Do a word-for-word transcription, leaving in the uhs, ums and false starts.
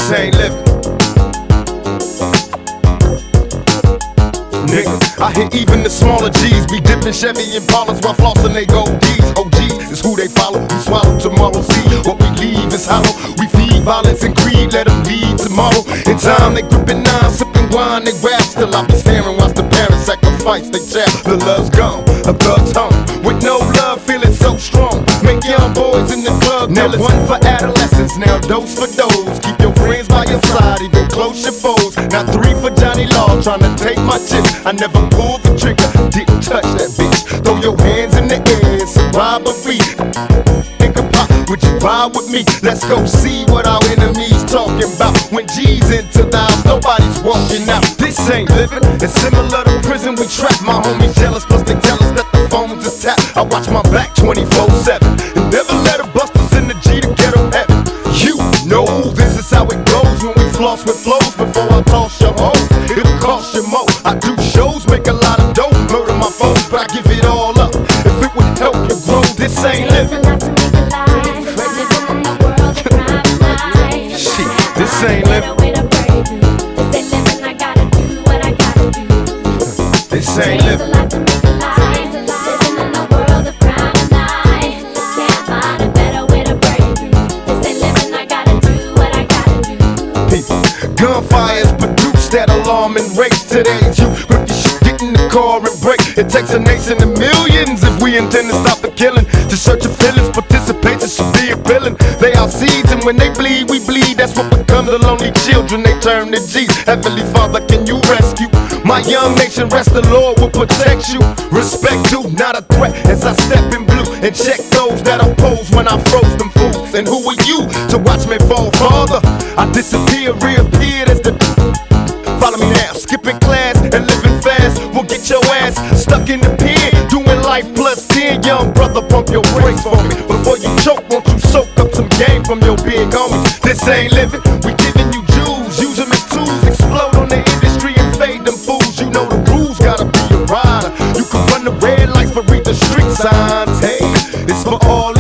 This ain't living. Nigga, I hear even the smaller G's be dipping Chevy Impalas while flossing they gold D's. O G is who they follow. We swallow tomorrow. See what we leave is hollow. We feed violence and greed. Let them lead tomorrow. In time they gripping nine, sipping wine. They rap still. I be staring while the parents sacrifice they child. The love's gone, a thug's home. With no love, feeling so strong. Make young boys in the club. Now one for adolescents, now dose for those. Keep your friends by your side, even close your foes. Now three for Johnny Law, trying to take my chips. I never pulled the trigger, didn't touch that bitch. Throw your hands in the air, it's a robbery. Think about, would you ride with me? Let's go see what our enemies talking about. When G's into the house, nobody's walking out. This ain't living, it's similar to prison. We trap my homies jealous, plus they tell us that the phones is tapped. I watch my back twenty-four seven and never let a busters in the G to get them heavy. You know this is how it goes when we floss with flows. Before I toss your hoes, it'll cost you more. I do shows, make a lot of dough, murder my foes, but I give it all up if it would help you grow. This ain't living. Shit, this ain't living. This ain't living. Gunfires produce that alarm and race today's youth. Grip your shit, get in the car and break. It takes a nation of millions if we intend to stop the killing. To search your feelings, participation should be appealing. They are seeds and when they bleed, we bleed. That's what becomes the lonely children, they turn to G's. Heavenly Father, can you rescue my young nation? Rest the Lord will protect you. Respect you, not a threat as I step in blue. And check those that oppose when I froze them fools. And who are you to watch me fall, Father? I disappear, reappeared as the follow me now, skipping class and living fast. We'll get your ass stuck in the pen, doing life plus ten. Young brother, pump your brakes for me. Before you choke, won't you soak up some game from your big homie? This ain't living, we giving you Jews. Use them as tools, explode on the industry and fade them fools. You know the rules, gotta be a rider. You can run the red lights but read the street signs. Hey, it's for all